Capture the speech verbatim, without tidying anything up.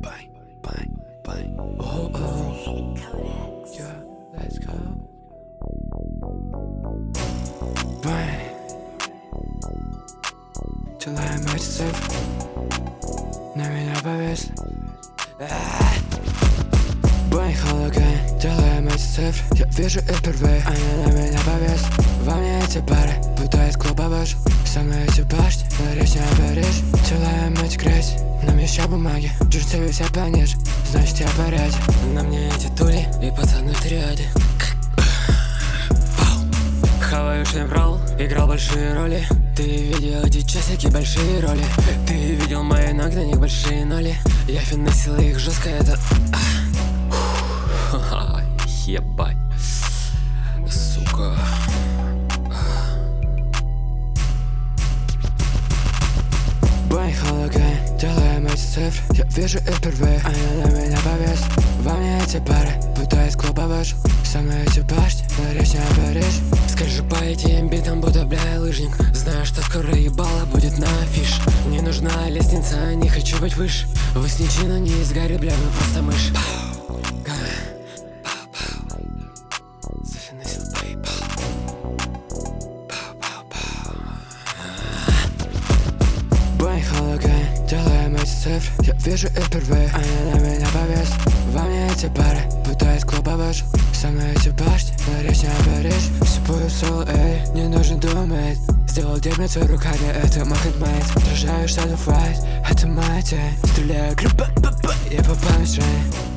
Bang, bang, bang. Oh, oh. Yeah, let's go. Bang. Желаем эти цифры, на меня повис. Бэнг, хологрейн, делаем эти цифры. Я вижу их впервые, они на меня повис. Во мне эти пары, будто из клуба вышел. Со мной эти башни, Париж, не Париж. Делаем эти грязь, нам еще бумаги. Джинсы висят пониже, значит я в порядке. На мне эти тули и пацаны в триаде. Хаваю шлембрал, играл большие роли. Ты видел эти часики, большие роли. Ты видел мои ног, на них большие ноли. Я финансил их жестко, это... Ебать. Сука. Бэнг, хологрейн, делаем эти цифры. Я вижу их впервые, они на меня повис. Во мне эти пары, будто из клуба вышел. Со мной эти башни, Париж, не Париж. Скажи по этим битам, будто бля лыжник. Знаю, что скоро ебало будет на афиш. Не нужна лестница, не хочу быть выше. Вы с ничего не из горы, бля, вы просто мышь. Бэнг, хологрейн, делаем эти цифры. Я вижу их впервые, они на меня повис. Во мне эти пары, будто из клуба вышел. Со мной эти башни, Париж, не Париж. Сипую сол, эй, не нужен думать. Сделал дерьмецо руками, это мой хендмейд. Отражаю штатов файт, это моя тень. Стреляю, крып, я попал в